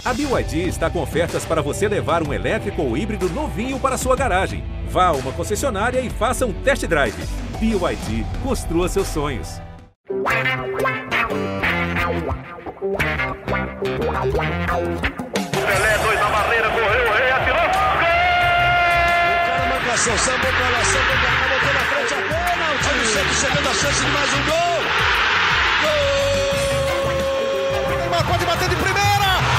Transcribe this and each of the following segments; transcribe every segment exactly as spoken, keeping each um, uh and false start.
A B Y D está com ofertas para você levar um elétrico ou híbrido novinho para sua garagem. Vá a uma concessionária e faça um test drive. B Y D, construa seus sonhos. Pelé, dois na barreira, correu, o rei atirou. Gol! O cara marcação, sambou pra lá, sambou pra cá, botou na frente a bola. O time sempre chegando a chance de mais um gol. Gol! O Neymar pode bater de primeira.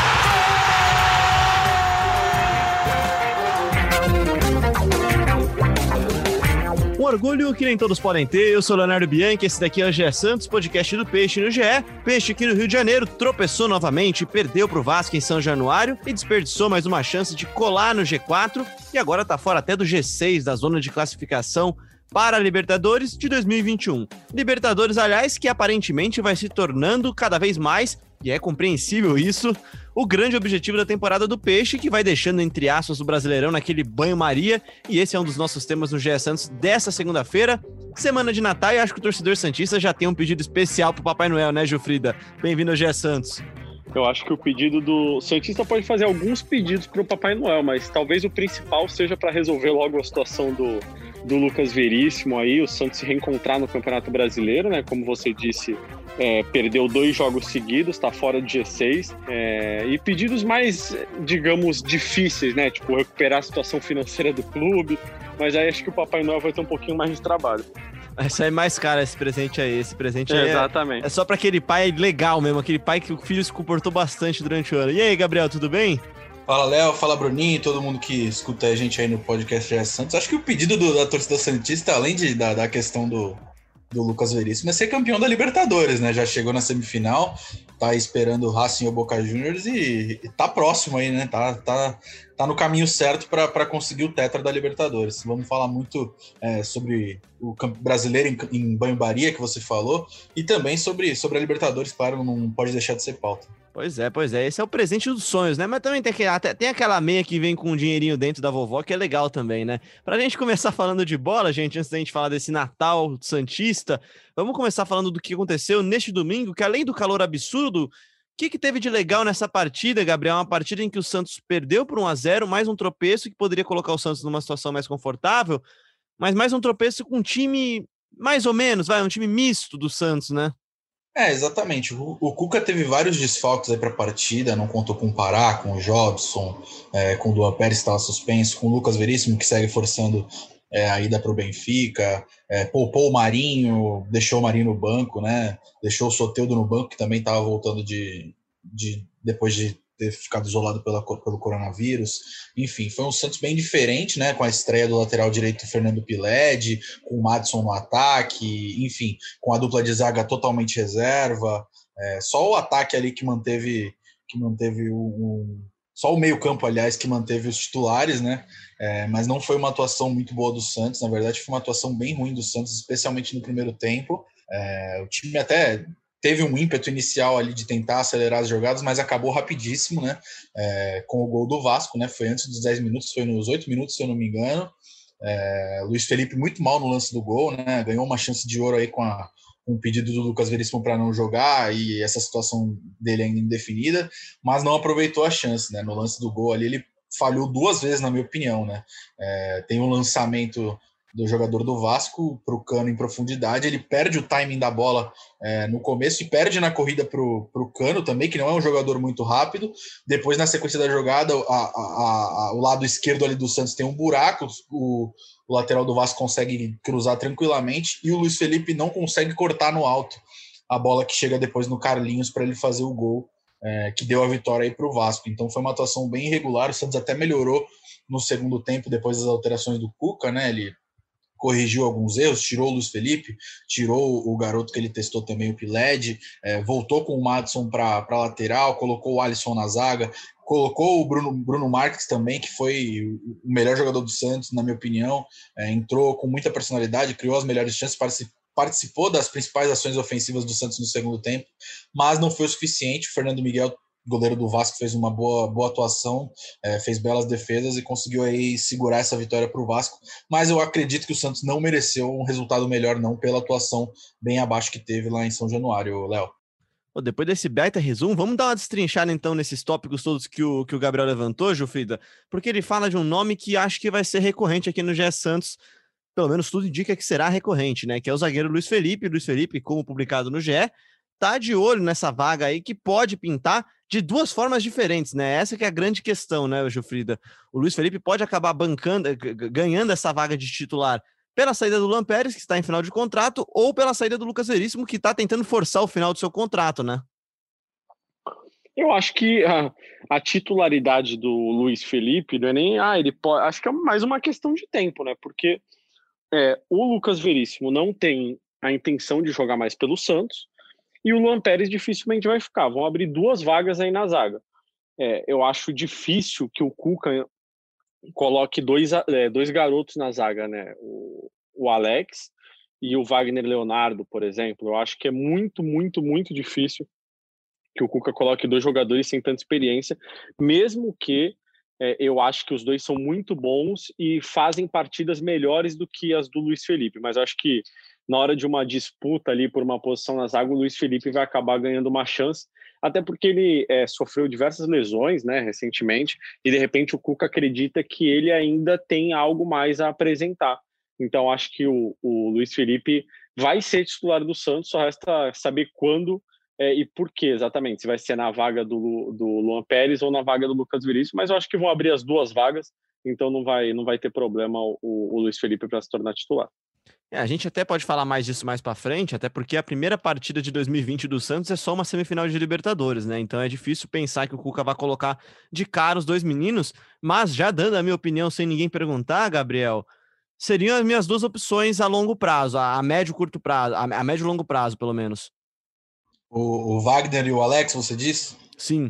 Um orgulho que nem todos podem ter. Eu sou o Leonardo Bianchi, esse daqui é o G E Santos, podcast do Peixe no G E. Peixe aqui no Rio de Janeiro tropeçou novamente, perdeu pro Vasco em São Januário e desperdiçou mais uma chance de colar no G quatro e agora tá fora até do G seis, da zona de classificação para a Libertadores de dois mil e vinte e um. Libertadores, aliás, que aparentemente vai se tornando cada vez mais, e é compreensível isso, o grande objetivo da temporada do Peixe, que vai deixando entre aspas o Brasileirão naquele banho-maria, e esse é um dos nossos temas no G E Santos dessa segunda-feira, semana de Natal, e acho que o torcedor santista já tem um pedido especial pro Papai Noel, né, Gilfrida? Bem-vindo ao G E Santos. Eu acho que o pedido do Santista pode fazer alguns pedidos para o Papai Noel, mas talvez o principal seja para resolver logo a situação do, do Lucas Veríssimo aí, o Santos se reencontrar no Campeonato Brasileiro, né? Como você disse, é, perdeu dois jogos seguidos, está fora do G seis, é, e pedidos mais, digamos, difíceis, né? Tipo, recuperar a situação financeira do clube, mas aí acho que o Papai Noel vai ter um pouquinho mais de trabalho. Vai sair mais caro esse presente aí. Esse presente é, aí exatamente. É, é só pra aquele pai legal mesmo, aquele pai que o filho se comportou bastante durante o ano. E aí, Gabriel, tudo bem? Fala, Léo, fala, Bruninho, todo mundo que escuta a gente aí no podcast G E Santos. Acho que o pedido do, da torcida santista, além de, da, da questão do, do Lucas Veríssimo, é ser campeão da Libertadores, né? Já chegou na semifinal, tá esperando o Racing ou Boca Juniors e, e tá próximo aí, né? Tá, tá, tá no caminho certo para conseguir o tetra da Libertadores. Vamos falar muito é, sobre o brasileiro em, em banho-maria que você falou e também sobre, sobre a Libertadores, claro, não pode deixar de ser pauta. Pois é, pois é. Esse é o presente dos sonhos, né? Mas também tem, aquele, até, tem aquela meia que vem com um dinheirinho dentro da vovó, que é legal também, né? Pra gente começar falando de bola, gente, antes da gente falar desse Natal santista, vamos começar falando do que aconteceu neste domingo, que além do calor absurdo, o que, que teve de legal nessa partida, Gabriel? Uma partida em que o Santos perdeu por um a zero, mais um tropeço que poderia colocar o Santos numa situação mais confortável, mas mais um tropeço com um time mais ou menos, vai, um time misto do Santos, né? É, exatamente. O, o Cuca teve vários desfalques aí para a partida, não contou com o Pará, com o Jobson, é, com o Duan Pérez que estava suspenso, com o Lucas Veríssimo que segue forçando é, a ida para o Benfica, é, poupou o Marinho, deixou o Marinho no banco, né? Deixou o Soteldo no banco, que também estava voltando de, de depois de ter ficado isolado pela, pelo coronavírus. Enfim, foi um Santos bem diferente, né? Com a estreia do lateral direito Fernando Piled, com o Madison no ataque, enfim, com a dupla de zaga totalmente reserva. É, só o ataque ali que manteve, que manteve o, um, só o meio campo, aliás, que manteve os titulares, né? É, mas não foi uma atuação muito boa do Santos, na verdade foi uma atuação bem ruim do Santos, especialmente no primeiro tempo. É, o time até teve um ímpeto inicial ali de tentar acelerar as jogadas, mas acabou rapidíssimo, né? É, com o gol do Vasco, né? Foi antes dos dez minutos, foi nos oito minutos, se eu não me engano. É, Luiz Felipe muito mal no lance do gol, né? Ganhou uma chance de ouro aí com, a, com o pedido do Lucas Veríssimo para não jogar e essa situação dele ainda indefinida, mas não aproveitou a chance, né? No lance do gol ali, ele falhou duas vezes, na minha opinião, né? É, tem um lançamento do jogador do Vasco para o Cano em profundidade, ele perde o timing da bola é, no começo e perde na corrida para o Cano também, que não é um jogador muito rápido. Depois, na sequência da jogada, a, a, a, o lado esquerdo ali do Santos tem um buraco, o, o lateral do Vasco consegue cruzar tranquilamente e o Luiz Felipe não consegue cortar no alto a bola que chega depois no Carlinhos para ele fazer o gol é, que deu a vitória aí para o Vasco. Então foi uma atuação bem irregular, o Santos até melhorou no segundo tempo depois das alterações do Cuca, né? Ele corrigiu alguns erros, tirou o Luiz Felipe, tirou o garoto que ele testou também, o Piled, é, voltou com o Madison para a lateral, colocou o Alisson na zaga, colocou o Bruno, Bruno Marques também, que foi o melhor jogador do Santos, na minha opinião, é, entrou com muita personalidade, criou as melhores chances, participou das principais ações ofensivas do Santos no segundo tempo, mas não foi o suficiente. O Fernando Miguel, goleiro do Vasco, fez uma boa, boa atuação, é, fez belas defesas e conseguiu aí segurar essa vitória para o Vasco, mas eu acredito que o Santos não mereceu um resultado melhor não, pela atuação bem abaixo que teve lá em São Januário, Léo. Pô, depois desse baita resumo, vamos dar uma destrinchada então nesses tópicos todos que o, que o Gabriel levantou, Jufrida, porque ele fala de um nome que acho que vai ser recorrente aqui no G E Santos, pelo menos tudo indica que será recorrente, né? Que é o zagueiro Luiz Felipe. Luiz Felipe, como publicado no G E, tá de olho nessa vaga aí que pode pintar de duas formas diferentes, né? Essa que é a grande questão, né, Jufrida? O Luiz Felipe pode acabar bancando, ganhando essa vaga de titular pela saída do Luan Pérez, que está em final de contrato, ou pela saída do Lucas Veríssimo, que está tentando forçar o final do seu contrato, né? Eu acho que a, a titularidade do Luiz Felipe não é nem... Ah, ele pode... Acho que é mais uma questão de tempo, né? Porque é, o Lucas Veríssimo não tem a intenção de jogar mais pelo Santos e o Luan Pérez dificilmente vai ficar. Vão abrir duas vagas aí na zaga. É, eu acho difícil que o Cuca coloque dois, é, dois garotos na zaga, né? O, o Alex e o Wagner Leonardo, por exemplo. Eu acho que é muito, muito, muito difícil que o Cuca coloque dois jogadores sem tanta experiência, mesmo que é, eu acho que os dois são muito bons e fazem partidas melhores do que as do Luiz Felipe. Mas eu acho que na hora de uma disputa ali por uma posição na zaga, o Luiz Felipe vai acabar ganhando uma chance, até porque ele é, sofreu diversas lesões, né, recentemente, e de repente o Cuca acredita que ele ainda tem algo mais a apresentar. Então acho que o, o Luiz Felipe vai ser titular do Santos, só resta saber quando é, e por que exatamente, se vai ser na vaga do, do Luan Pérez ou na vaga do Lucas Veríssimo, mas eu acho que vão abrir as duas vagas, então não vai, não vai ter problema o, o Luiz Felipe para se tornar titular. É, a gente até pode falar mais disso mais para frente, até porque a primeira partida de dois mil e vinte do Santos é só uma semifinal de Libertadores, né? Então é difícil pensar que o Cuca vai colocar de cara os dois meninos, mas já dando a minha opinião sem ninguém perguntar, Gabriel, seriam as minhas duas opções a longo prazo, a médio e curto prazo, a médio e longo prazo, pelo menos. O, o Wagner e o Alex, você disse? Sim.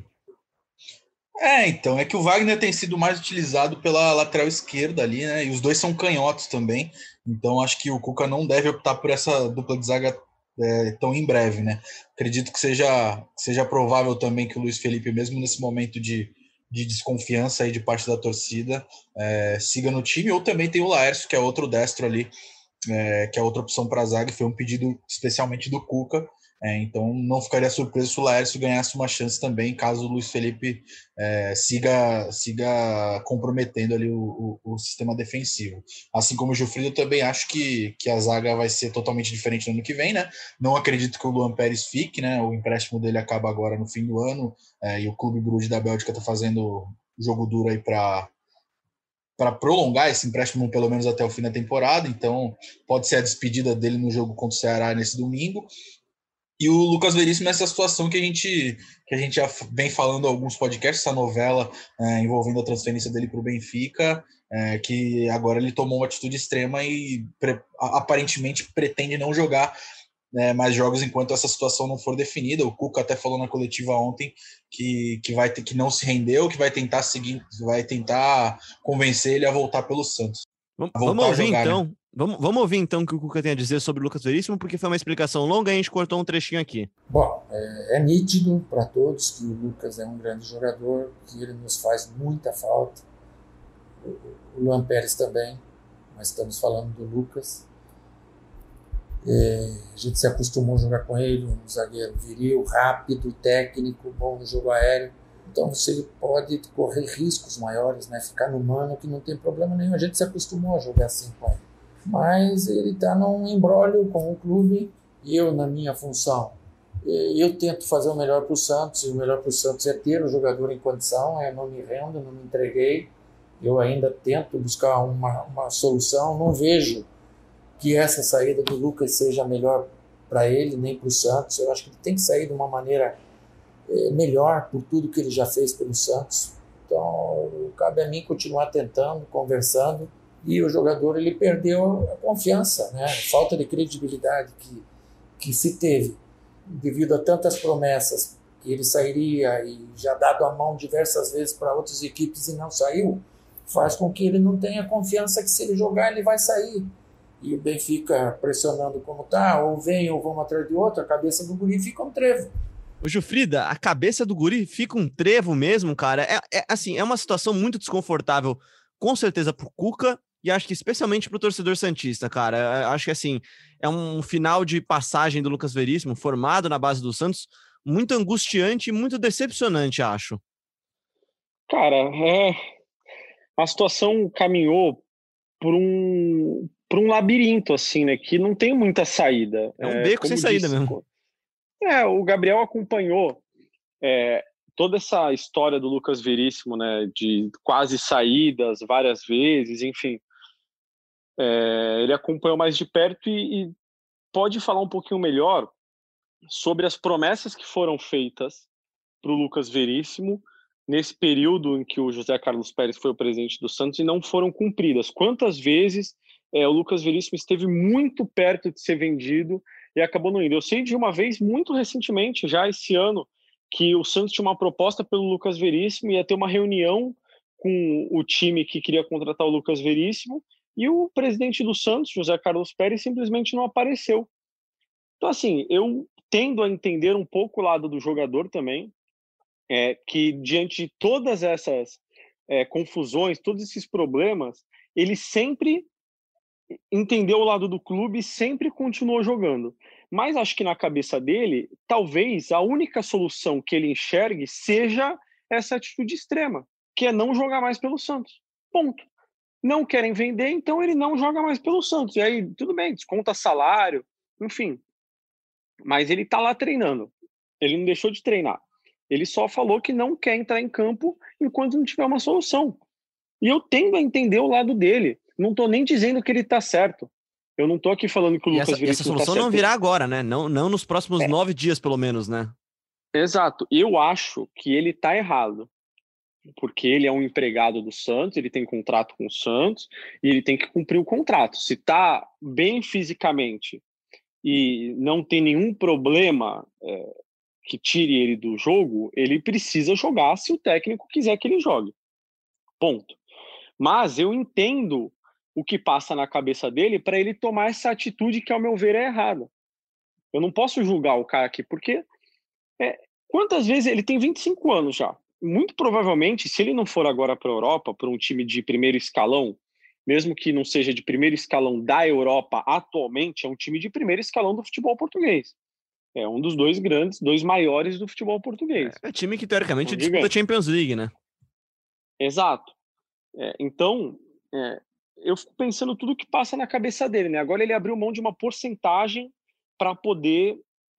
É, então, é que o Wagner tem sido mais utilizado pela lateral esquerda ali, né? E os dois são canhotos também. Então, acho que o Cuca não deve optar por essa dupla de zaga é, tão em breve, né? Acredito que seja, seja provável também que o Luiz Felipe, mesmo nesse momento de, de desconfiança aí de parte da torcida, é, siga no time. Ou também tem o Laércio, que é outro destro ali, é, que é outra opção para a zaga, e foi um pedido especialmente do Cuca. É, então não ficaria surpreso se o Laércio ganhasse uma chance também, caso o Luiz Felipe é, siga, siga comprometendo ali o, o, o sistema defensivo. Assim como o Gilfrido, eu também acho que, que a zaga vai ser totalmente diferente no ano que vem, né? Não acredito que o Luan Pérez fique, né? O empréstimo dele acaba agora no fim do ano, é, e o Clube Brugge da Bélgica está fazendo jogo duro aí para para prolongar esse empréstimo pelo menos até o fim da temporada, então pode ser a despedida dele no jogo contra o Ceará nesse domingo. E o Lucas Veríssimo nessa situação que a gente, que a gente já vem falando em alguns podcasts, essa novela é, envolvendo a transferência dele para o Benfica, é, que agora ele tomou uma atitude extrema e pre, aparentemente pretende não jogar é, mais jogos enquanto essa situação não for definida. O Cuca até falou na coletiva ontem que, que, vai ter, que não se rendeu, que vai tentar seguir, vai tentar convencer ele a voltar pelo Santos. Vamos, vamos ouvir jogar, então. Né? Vamos, vamos ouvir então o que o Cuca tem a dizer sobre o Lucas Veríssimo, porque foi uma explicação longa e a gente cortou um trechinho aqui. Bom, é, é nítido para todos que o Lucas é um grande jogador, que ele nos faz muita falta. O, o Luan Pérez também, mas estamos falando do Lucas. É, a gente se acostumou a jogar com ele, um zagueiro viril, rápido, técnico, bom no jogo aéreo. Então você pode correr riscos maiores, né? Ficar no mano que não tem problema nenhum. A gente se acostumou a jogar assim com ele. Mas ele está num embrólio com o clube e eu, na minha função, eu tento fazer o melhor para o Santos, e o melhor para o Santos é ter o jogador em condição, eu não me rendo, não me entreguei, eu ainda tento buscar uma, uma solução, não vejo que essa saída do Lucas seja melhor para ele, nem para o Santos. Eu acho que ele tem que sair de uma maneira é, melhor por tudo que ele já fez pelo Santos. Então, cabe a mim continuar tentando, conversando. E o jogador ele perdeu a confiança, né? A falta de credibilidade que, que se teve devido a tantas promessas que ele sairia e já dado a mão diversas vezes para outras equipes e não saiu, faz com que ele não tenha confiança que se ele jogar ele vai sair. E o Benfica pressionando como está, ou vem ou vamos atrás de outro, a cabeça do guri fica um trevo. Ô, Gilfrida, a cabeça do guri fica um trevo mesmo, cara. É, é, assim, é uma situação muito desconfortável, com certeza pro Cuca, e acho que especialmente pro torcedor santista, cara. Acho que, assim, é um final de passagem do Lucas Veríssimo, formado na base do Santos, muito angustiante e muito decepcionante, acho. Cara, é... a situação caminhou por um, por um labirinto, assim, né? Que não tem muita saída. É um beco sem saída disse, mesmo. É, o Gabriel acompanhou é, toda essa história do Lucas Veríssimo, né? De quase saídas várias vezes, enfim. É, ele acompanhou mais de perto e, e pode falar um pouquinho melhor sobre as promessas que foram feitas para o Lucas Veríssimo nesse período em que o José Carlos Pérez foi o presidente do Santos e não foram cumpridas. Quantas vezes é, o Lucas Veríssimo esteve muito perto de ser vendido e acabou não indo. Eu sei de uma vez, muito recentemente, já esse ano, que o Santos tinha uma proposta pelo Lucas Veríssimo, ia ter uma reunião com o time que queria contratar o Lucas Veríssimo, e o presidente do Santos, José Carlos Pérez, simplesmente não apareceu. Então, assim, eu tendo a entender um pouco o lado do jogador também, é, que diante de todas essas é, confusões, todos esses problemas, ele sempre entendeu o lado do clube e sempre continuou jogando. Mas acho que na cabeça dele, talvez a única solução que ele enxergue seja essa atitude extrema, que é não jogar mais pelo Santos. Ponto. Não querem vender, então ele não joga mais pelo Santos. E aí, tudo bem, desconta salário, enfim. Mas ele tá lá treinando. Ele não deixou de treinar. Ele só falou que não quer entrar em campo enquanto não tiver uma solução. E eu tendo a entender o lado dele. Não tô nem dizendo que ele tá certo. Eu não tô aqui falando que o e Lucas essa, Veríssimo essa solução tá certo. não virá agora, né? Não, não nos próximos é. nove dias, pelo menos, né? Exato. Eu acho que ele tá errado. Porque ele é um empregado do Santos, ele tem contrato com o Santos e ele tem que cumprir o contrato. Se tá bem fisicamente e não tem nenhum problema é, que tire ele do jogo, ele precisa jogar se o técnico quiser que ele jogue. Ponto. Mas eu entendo o que passa na cabeça dele para ele tomar essa atitude que, ao meu ver, é errada. Eu não posso julgar o cara aqui, porque é, quantas vezes ele tem vinte e cinco anos já. Muito provavelmente, se ele não for agora para a Europa, para um time de primeiro escalão, mesmo que não seja de primeiro escalão da Europa atualmente, é um time de primeiro escalão do futebol português. É um dos dois grandes, dois maiores do futebol português. É, é time que, teoricamente, um disputa a Champions League, né? Exato. É, então, é, eu fico pensando tudo que passa na cabeça dele, né? Agora ele abriu mão de uma porcentagem para poder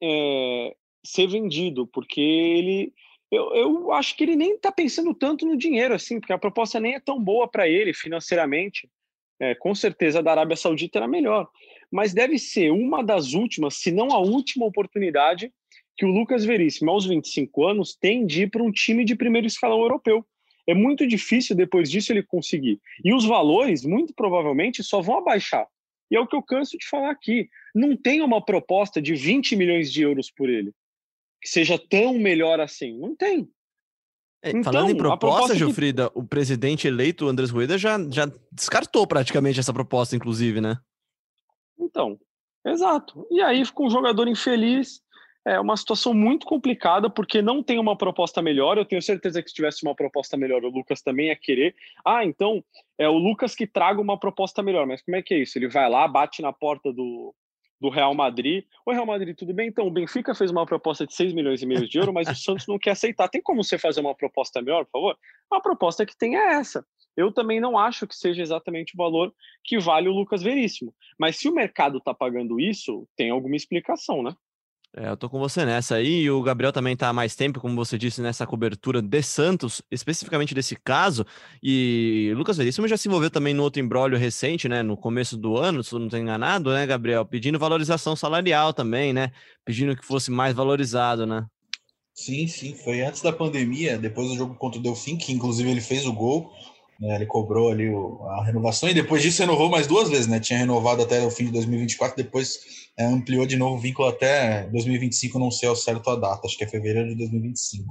é, ser vendido, porque ele... Eu, eu acho que ele nem está pensando tanto no dinheiro, assim, porque a proposta nem é tão boa para ele financeiramente. É, com certeza a da Arábia Saudita era melhor. Mas deve ser uma das últimas, se não a última oportunidade que o Lucas Veríssimo, aos vinte e cinco anos, tem de ir para um time de primeiro escalão europeu. É muito difícil depois disso ele conseguir. E os valores, muito provavelmente, só vão abaixar. E é o que eu canso de falar aqui. Não tem uma proposta de vinte milhões de euros por ele que seja tão melhor assim. Não tem. É, então, falando em proposta, proposta Gilfrida, que... o presidente eleito, Andrés Rueda, já, já descartou praticamente essa proposta, inclusive, né? Então, exato. E aí fica um jogador infeliz, é uma situação muito complicada, porque não tem uma proposta melhor. Eu tenho certeza que se tivesse uma proposta melhor, o Lucas também ia querer. Ah, então, é o Lucas que traga uma proposta melhor. Mas como é que é isso? Ele vai lá, bate na porta do... do Real Madrid. Oi, Real Madrid, tudo bem? Então, o Benfica fez uma proposta de seis milhões e meio de euros, mas o Santos não quer aceitar. Tem como você fazer uma proposta melhor, por favor? A proposta que tem é essa. Eu também não acho que seja exatamente o valor que vale o Lucas Veríssimo. Mas se o mercado está pagando isso, tem alguma explicação, né? É, eu tô com você nessa aí, e o Gabriel também tá há mais tempo, como você disse, nessa cobertura de Santos, especificamente desse caso, e o Lucas Veríssimo já se envolveu também no outro imbróglio recente, né, no começo do ano, se eu não tô enganado, né, Gabriel, pedindo valorização salarial também, né, pedindo que fosse mais valorizado, né? Sim, sim, foi antes da pandemia, depois do jogo contra o Delfim, que inclusive ele fez o gol, né, ele cobrou ali o, a renovação, e depois disso renovou mais duas vezes, né, tinha renovado até o fim de dois mil e vinte e quatro, depois é, ampliou de novo o vínculo até dois mil e vinte e cinco, não sei ao certo a data, acho que é fevereiro de dois mil e vinte e cinco.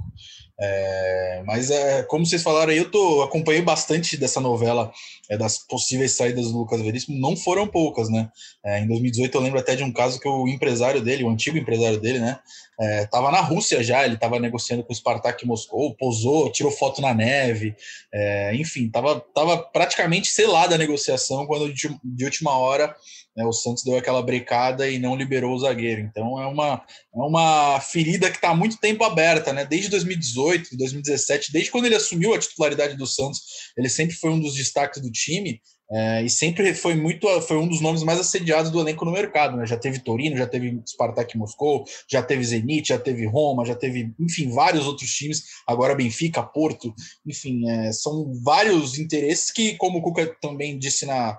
É, mas é, como vocês falaram aí, eu tô, acompanhei bastante dessa novela, é, das possíveis saídas do Lucas Veríssimo, não foram poucas, né? É, em dois mil e dezoito eu lembro até de um caso que o empresário dele, o antigo empresário dele, né, é, tava na Rússia já, ele tava negociando com o Spartak Moscou, posou, tirou foto na neve, é, enfim, tava, tava praticamente selada a negociação quando de, de última hora né, o Santos deu aquela brecada e não liberou o zagueiro. Então é uma, é uma ferida que está há muito tempo aberta, né? Desde dois mil e dezoito, dois mil e dezessete, desde quando ele assumiu a titularidade do Santos, ele sempre foi um dos destaques do time. É, e sempre foi muito foi um dos nomes mais assediados do elenco no mercado, né? Já teve Torino, já teve Spartak Moscou, já teve Zenit, já teve Roma, já teve, enfim, vários outros times, agora Benfica, Porto, enfim, é, são vários interesses que, como o Cuca também disse na,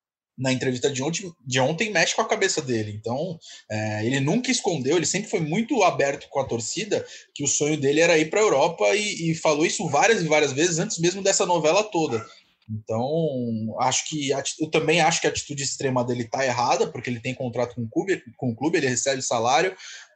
na entrevista de ontem, de ontem, mexe com a cabeça dele. Então, é, ele nunca escondeu, ele sempre foi muito aberto com a torcida, que o sonho dele era ir para a Europa e, e falou isso várias e várias vezes antes mesmo dessa novela toda. Então, acho que eu também acho que a atitude extrema dele está errada, porque ele tem contrato com o clube, com o clube ele recebe salário,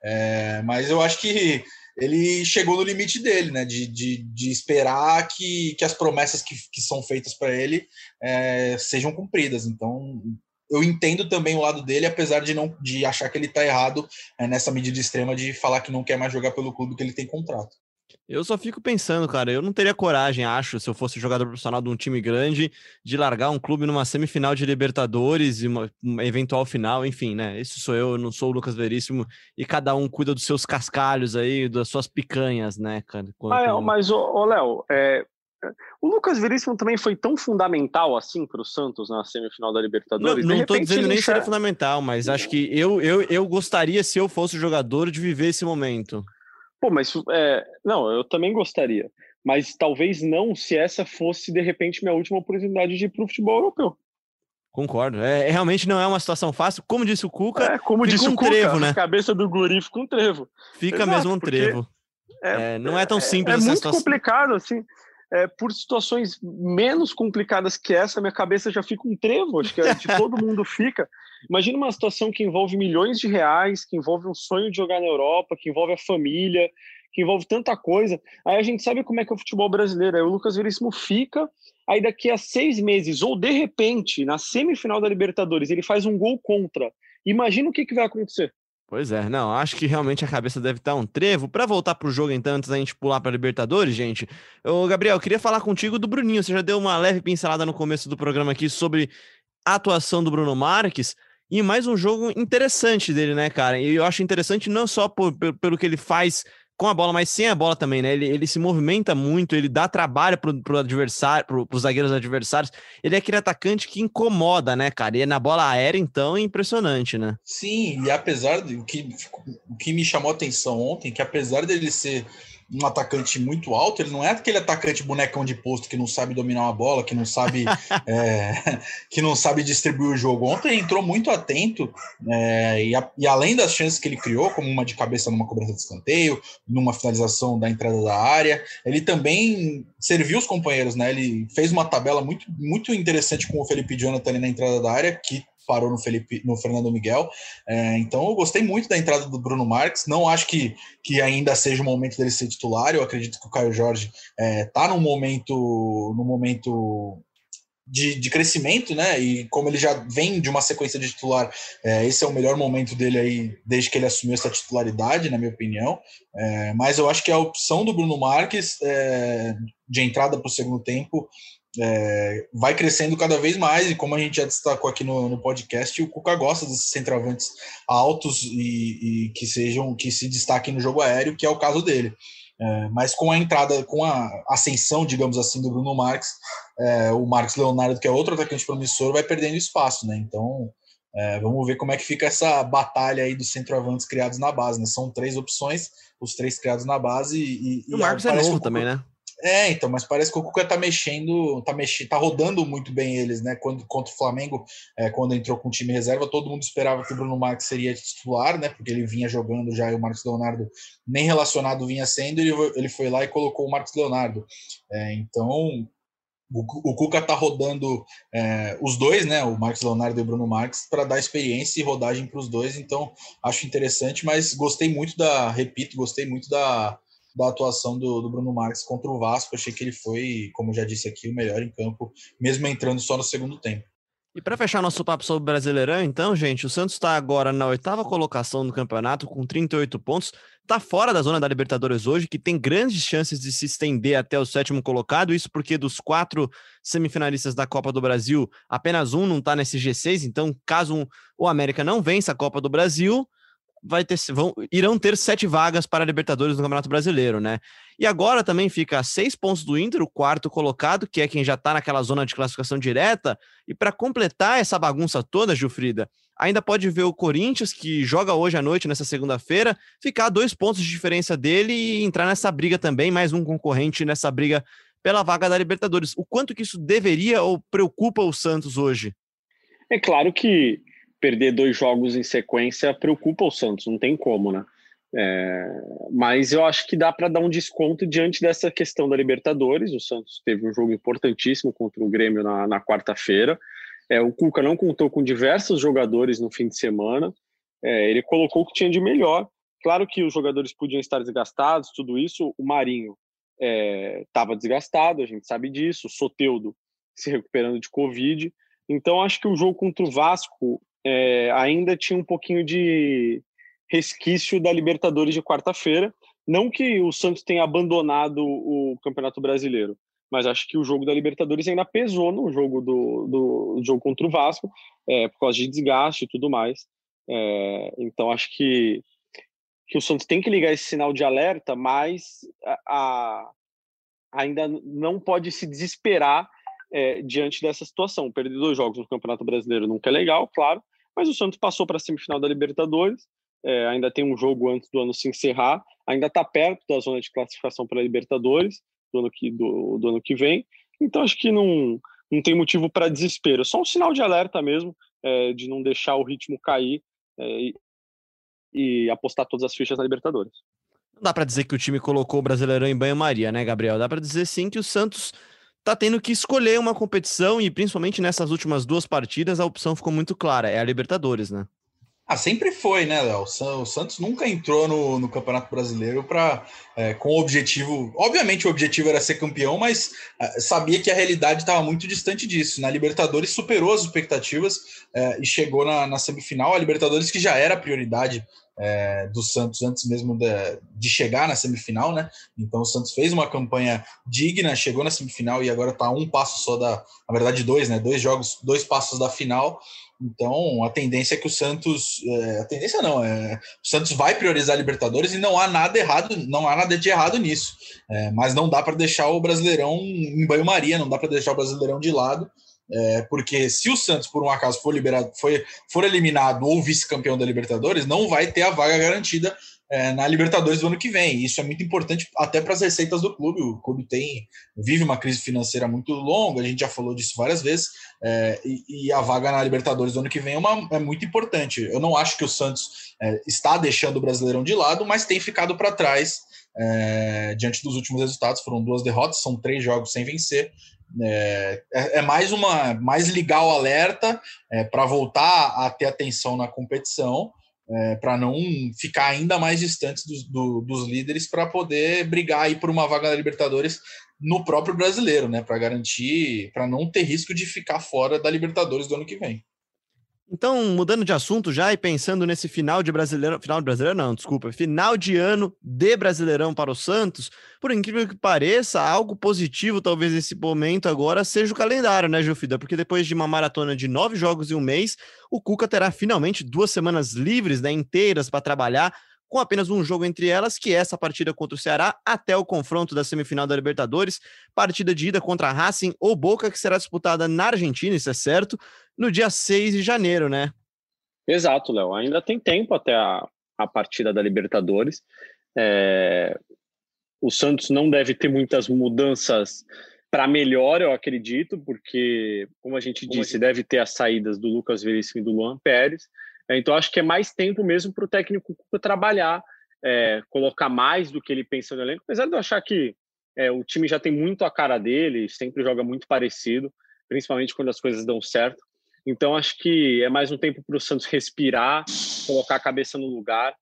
é, mas eu acho que ele chegou no limite dele, né? De, de, de esperar que, que as promessas que, que são feitas para ele é, sejam cumpridas. Então, eu entendo também o lado dele, apesar de, não, de achar que ele está errado é, nessa medida extrema de falar que não quer mais jogar pelo clube que ele tem contrato. Eu só fico pensando, cara, eu não teria coragem, acho, se eu fosse jogador profissional de um time grande, de largar um clube numa semifinal de Libertadores e uma, uma eventual final, enfim, né? Isso sou eu, eu não sou o Lucas Veríssimo, e cada um cuida dos seus cascalhos aí, das suas picanhas, né, cara? Quando... Ah, é, mas, ô, ô Léo, é, o Lucas Veríssimo também foi tão fundamental assim para o Santos na semifinal da Libertadores? Não, não tô repente, dizendo nem já... se ele é fundamental, mas acho que eu, eu, eu gostaria, se eu fosse jogador, de viver esse momento. Pô, mas é, não, eu também gostaria, mas talvez não se essa fosse, de repente, minha última oportunidade de ir para o futebol europeu. Concordo, é, realmente não é uma situação fácil, como disse o Cuca, é, como disse um o Cuca, trevo, né? A cabeça do guri fica um trevo. Fica Exato, mesmo um trevo. É, é, não é tão simples é, é essa muito situação. complicado, assim, é, por situações menos complicadas que essa, minha cabeça já fica um trevo, acho que é, de todo mundo fica. Imagina uma situação que envolve milhões de reais, que envolve um sonho de jogar na Europa, que envolve a família, que envolve tanta coisa. Aí a gente sabe como é que é o futebol brasileiro. Aí o Lucas Veríssimo fica, aí daqui a seis meses, ou de repente, na semifinal da Libertadores, ele faz um gol contra. Imagina o que, que vai acontecer. Pois é, não, acho que realmente a cabeça deve estar um trevo. Para voltar pro jogo, então, antes da gente pular para Libertadores, gente, ô Gabriel, eu queria falar contigo do Bruninho. Você já deu uma leve pincelada no começo do programa aqui sobre a atuação do Bruno Marques, e mais um jogo interessante dele, né, cara? E eu acho interessante não só por, por, pelo que ele faz com a bola, mas sem a bola também, né? Ele, ele se movimenta muito, ele dá trabalho pro, pro adversário, pro, pros zagueiros adversários. Ele é aquele atacante que incomoda, né, cara? E na bola aérea, então, é impressionante, né? Sim, e apesar do que, o que me chamou a atenção ontem, que apesar dele ser um atacante muito alto, ele não é aquele atacante bonecão de posto que não sabe dominar uma bola, que não sabe é, que não sabe distribuir o jogo. Ontem ele entrou muito atento é, e, a, e além das chances que ele criou, como uma de cabeça numa cobrança de escanteio, numa finalização da entrada da área, ele também serviu os companheiros, né? Ele fez uma tabela muito, muito interessante com o Felipe Jonathan ali na entrada da área, que parou no, Felipe, no Fernando Miguel, é, então eu gostei muito da entrada do Bruno Marques, não acho que, que ainda seja o momento dele ser titular, eu acredito que o Caio Jorge está é, num momento, num momento de, de crescimento, né, e como ele já vem de uma sequência de titular, é, esse é o melhor momento dele aí, desde que ele assumiu essa titularidade, na minha opinião, é, mas eu acho que a opção do Bruno Marques é, de entrada para o segundo tempo É, vai crescendo cada vez mais, e como a gente já destacou aqui no, no podcast, o Cuca gosta desses centroavantes altos e, e que sejam, que se destaquem no jogo aéreo, que é o caso dele. É, mas com a entrada, com a ascensão, digamos assim, do Bruno Marques, é, o Marcos Leonardo, que é outro atacante promissor, vai perdendo espaço, né? Então é, vamos ver como é que fica essa batalha aí dos centroavantes criados na base, né? São três opções, os três criados na base, e, e o Marcos é novo também, né? É, então, mas parece que o Cuca tá mexendo, tá mexendo, tá rodando muito bem eles, né? Quando, contra o Flamengo, é, quando entrou com o time reserva, todo mundo esperava que o Bruno Marques seria titular, né? Porque ele vinha jogando já, e o Marcos Leonardo nem relacionado vinha sendo, ele, ele foi lá e colocou o Marcos Leonardo. É, então, o, o Cuca tá rodando é, os dois, né? O Marcos Leonardo e o Bruno Marques, para dar experiência e rodagem para os dois. Então, acho interessante, mas gostei muito da, repito, gostei muito da. da atuação do, do Bruno Marques contra o Vasco. Achei que ele foi, como já disse aqui, o melhor em campo, mesmo entrando só no segundo tempo. E para fechar nosso papo sobre o Brasileirão, então, gente, o Santos está agora na oitava colocação do campeonato com trinta e oito pontos, está fora da zona da Libertadores hoje, que tem grandes chances de se estender até o sétimo colocado, isso porque dos quatro semifinalistas da Copa do Brasil, apenas um não está nesse G seis, então caso um, o América não vença a Copa do Brasil, vai ter, vão, irão ter sete vagas para a Libertadores no Campeonato Brasileiro, né? E agora também fica a seis pontos do Inter, o quarto colocado, que é quem já está naquela zona de classificação direta, e para completar essa bagunça toda, Gilfrida, ainda pode ver o Corinthians, que joga hoje à noite, nessa segunda-feira, ficar a dois pontos de diferença dele e entrar nessa briga também, mais um concorrente nessa briga pela vaga da Libertadores. O quanto que isso deveria ou preocupa o Santos hoje? É claro que perder dois jogos em sequência preocupa o Santos, não tem como, né? É, mas eu acho que dá para dar um desconto diante dessa questão da Libertadores. O Santos teve um jogo importantíssimo contra o Grêmio na, na quarta-feira. É, o Cuca não contou com diversos jogadores no fim de semana. É, ele colocou o que tinha de melhor. Claro que os jogadores podiam estar desgastados, tudo isso. O Marinho estava é, desgastado, a gente sabe disso. O Soteldo se recuperando de Covid. Então acho que o jogo contra o Vasco É, ainda tinha um pouquinho de resquício da Libertadores de quarta-feira. Não que o Santos tenha abandonado o Campeonato Brasileiro, mas acho que o jogo da Libertadores ainda pesou no jogo do, do, do jogo contra o Vasco, é, por causa de desgaste e tudo mais. É, então acho que, que o Santos tem que ligar esse sinal de alerta, mas a, a, ainda não pode se desesperar é, diante dessa situação. Perder dois jogos no Campeonato Brasileiro nunca é legal, claro, mas o Santos passou para a semifinal da Libertadores, é, ainda tem um jogo antes do ano se encerrar, ainda está perto da zona de classificação para a Libertadores do ano que, do, do ano que vem, então acho que não, não tem motivo para desespero, só um sinal de alerta mesmo, é, de não deixar o ritmo cair é, e, e apostar todas as fichas na Libertadores. Não dá para dizer que o time colocou o Brasileirão em banho-maria, né, Gabriel? Dá para dizer sim que o Santos tá tendo que escolher uma competição e principalmente nessas últimas duas partidas a opção ficou muito clara, é a Libertadores, né? Ah, sempre foi, né, Léo? O Santos nunca entrou no, no Campeonato Brasileiro para é, com o objetivo... Obviamente o objetivo era ser campeão, mas é, sabia que a realidade estava muito distante disso. Na Libertadores superou as expectativas é, e chegou na, na semifinal. A Libertadores que já era a prioridade é, do Santos antes mesmo de, de chegar na semifinal, né? Então o Santos fez uma campanha digna, chegou na semifinal e agora está a um passo só da... Na verdade dois, né? Dois jogos, dois passos da final. Então, a tendência é que o Santos... É, a tendência não, é, o Santos vai priorizar a Libertadores e não há nada errado, não há nada de errado nisso. É, mas não dá para deixar o Brasileirão em banho-maria, não dá para deixar o Brasileirão de lado, é, porque se o Santos, por um acaso, for, liberado, foi, for eliminado ou vice-campeão da Libertadores, não vai ter a vaga garantida é, na Libertadores do ano que vem. Isso é muito importante até para as receitas do clube. O clube tem, vive uma crise financeira muito longa, a gente já falou disso várias vezes, é, e, e a vaga na Libertadores do ano que vem é, uma, é muito importante. Eu não acho que o Santos é, está deixando o Brasileirão de lado, mas tem ficado para trás é, diante dos últimos resultados. Foram duas derrotas, são três jogos sem vencer. É, é mais uma mais ligar o alerta é, para voltar a ter atenção na competição, é, para não ficar ainda mais distantes dos, do, dos líderes, para poder brigar aí por uma vaga na Libertadores no próprio brasileiro, né? Para garantir, para não ter risco de ficar fora da Libertadores do ano que vem. Então, mudando de assunto já e pensando nesse final de Brasileirão, final de Brasileirão não, desculpa, final de ano de Brasileirão para o Santos, por incrível que pareça, algo positivo talvez nesse momento agora seja o calendário, né, Gilfrida? Porque depois de uma maratona de nove jogos em um mês, o Cuca terá finalmente duas semanas livres, né, inteiras para trabalhar, com apenas um jogo entre elas, que é essa partida contra o Ceará, até o confronto da semifinal da Libertadores, partida de ida contra a Racing ou Boca, que será disputada na Argentina, isso é certo, no dia seis de janeiro, né? Exato, Léo. Ainda tem tempo até a, a partida da Libertadores. É... O Santos não deve ter muitas mudanças para melhor, eu acredito, porque, como a gente como disse, a gente... deve ter as saídas do Lucas Veríssimo e do Luan Pérez. Então, acho que é mais tempo mesmo para o técnico trabalhar, é, colocar mais do que ele pensa no elenco, apesar de eu achar que é, o time já tem muito a cara dele, sempre joga muito parecido, principalmente quando as coisas dão certo. Então, acho que é mais um tempo para o Santos respirar, colocar a cabeça no lugar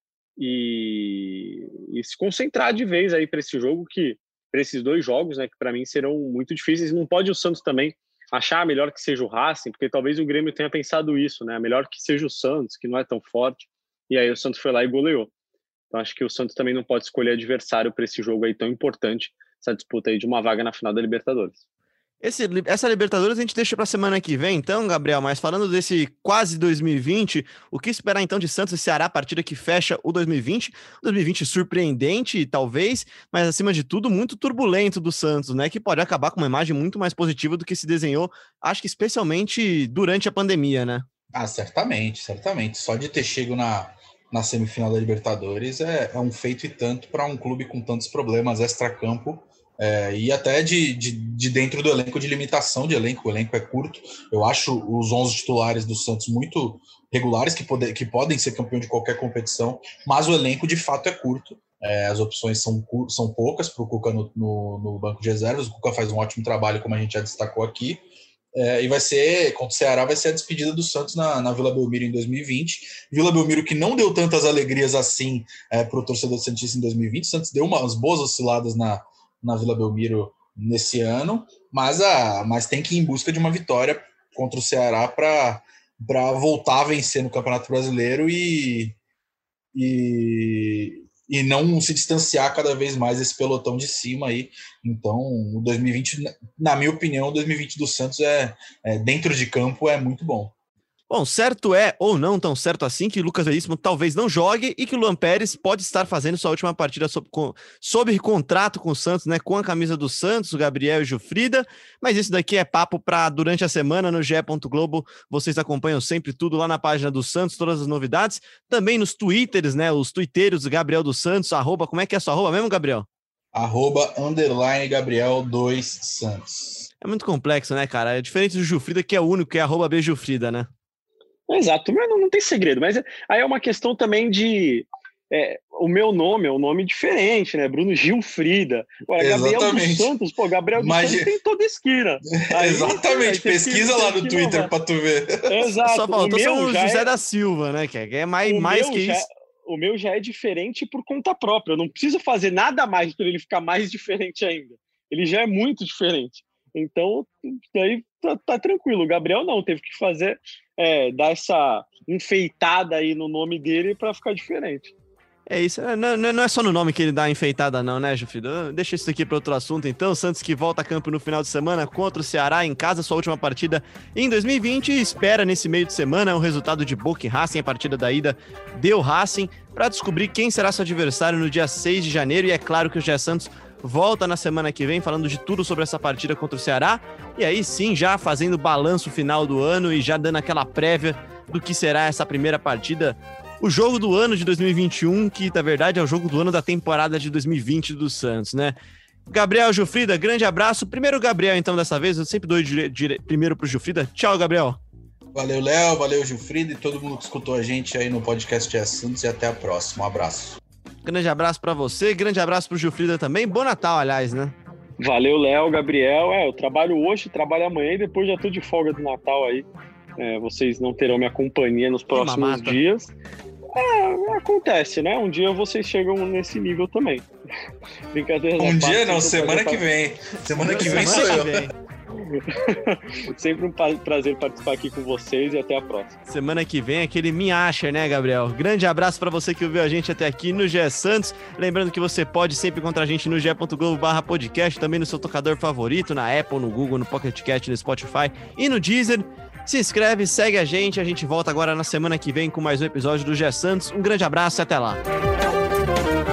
e, e se concentrar de vez aí para esse jogo, que para esses dois jogos, né, que para mim serão muito difíceis. Não pode o Santos também achar melhor que seja o Racing, porque talvez o Grêmio tenha pensado isso, né? Melhor que seja o Santos, que não é tão forte, e aí o Santos foi lá e goleou. Então acho que o Santos também não pode escolher adversário para esse jogo aí tão importante, essa disputa aí de uma vaga na final da Libertadores. Esse, essa Libertadores a gente deixa para a semana que vem, então, Gabriel, mas falando desse quase dois mil e vinte, o que esperar então de Santos e Ceará, a partida que fecha o dois mil e vinte? dois mil e vinte surpreendente, talvez, mas acima de tudo, muito turbulento do Santos, né? Que pode acabar com uma imagem muito mais positiva do que se desenhou, acho que especialmente durante a pandemia, né? Ah, certamente, certamente. Só de ter chego na, na semifinal da Libertadores é, é um feito e tanto para um clube com tantos problemas extra-campo. É, e até de, de, de dentro do elenco, de limitação de elenco, o elenco é curto. Eu acho os onze titulares do Santos muito regulares, que, pode, que podem ser campeão de qualquer competição, mas o elenco de fato é curto. É, as opções são, são poucas para o Cuca no, no, no banco de reservas. O Cuca faz um ótimo trabalho, como a gente já destacou aqui. É, e vai ser, contra o Ceará, vai ser a despedida do Santos na, na Vila Belmiro em dois mil e vinte. Vila Belmiro que não deu tantas alegrias assim é, para o torcedor santista em dois mil e vinte. O Santos deu umas boas osciladas na na Vila Belmiro nesse ano, mas, a, mas tem que ir em busca de uma vitória contra o Ceará para voltar a vencer no Campeonato Brasileiro e, e, e não se distanciar cada vez mais desse pelotão de cima aí. Então, o dois mil e vinte, na minha opinião, o dois mil e vinte do Santos é, é dentro de campo é muito bom. Bom, certo é, ou não tão certo assim, que Lucas Veríssimo talvez não jogue e que o Luan Pérez pode estar fazendo sua última partida sob, com, sob contrato com o Santos, né, com a camisa do Santos, o Gabriel e o Gilfrida, mas isso daqui é papo para durante a semana no G E. Globo, vocês acompanham sempre tudo lá na página do Santos, todas as novidades, também nos twitters, né, os twitteiros do Gabriel dos Santos, arroba, como é que é a sua arroba mesmo, Gabriel? Arroba, underline, Gabriel dois Santos. É muito complexo, né, cara, é diferente do Gilfrida, que é o único, que é arroba B Gilfrida, né? Exato, mas não, não tem segredo, mas aí é uma questão também de é, o meu nome é um nome diferente, né? Bruno Gilfrida. Agora, Gabriel dos Santos, pô, Gabriel dos mas... Santos tem toda esquina. Aí, exatamente, aí, pesquisa que, lá no Twitter para tu ver. Exato. Só faltou ser o José é... da Silva, né? Que é mais, mais que já... isso. O meu já é diferente por conta própria. Eu não preciso fazer nada mais para ele ficar mais diferente ainda. Ele já é muito diferente. Então, daí tá, tá tranquilo. O Gabriel não, teve que fazer, é, dar essa enfeitada aí no nome dele para ficar diferente. É isso, não, não é só no nome que ele dá enfeitada não, né, Gilfrida? Deixa isso aqui para outro assunto, então. Santos que volta a campo no final de semana contra o Ceará em casa, sua última partida em dois mil e vinte, e espera nesse meio de semana o resultado de Boca e Racing. A partida da ida deu Racing, para descobrir quem será seu adversário no dia seis de janeiro, e é claro que o G E. Santos volta na semana que vem falando de tudo sobre essa partida contra o Ceará, e aí sim já fazendo o balanço final do ano e já dando aquela prévia do que será essa primeira partida, o jogo do ano de dois mil e vinte e um, que na verdade é o jogo do ano da temporada de dois mil e vinte do Santos, né? Gabriel, Gilfrida, grande abraço. Primeiro o Gabriel, então, dessa vez, eu sempre dou dire- dire- primeiro pro Gilfrida. Tchau, Gabriel. Valeu, Léo, valeu, Gilfrida, e todo mundo que escutou a gente aí no podcast G E. Santos, e até a próxima. Um abraço. Grande abraço para você, grande abraço pro Gilfrida também. Bom Natal, aliás, né? Valeu, Léo, Gabriel. É, eu trabalho hoje, trabalho amanhã e depois já tô de folga do Natal aí. É, vocês não terão minha companhia nos próximos dias. É, acontece, né? Um dia vocês chegam nesse nível também. Brincadeira. Um dia não, semana que vem. Semana que vem sou eu. Sempre um prazer participar aqui com vocês e até a próxima. Semana que vem aquele Me Acha, né, Gabriel? Grande abraço para você que ouviu a gente até aqui no G E. Santos. Lembrando que você pode sempre encontrar a gente no ge.globo barra podcast, também no seu tocador favorito, na Apple, no Google, no Pocket Cast, no Spotify e no Deezer. Se inscreve, segue a gente. A gente volta agora na semana que vem com mais um episódio do G E. Santos. Um grande abraço e até lá.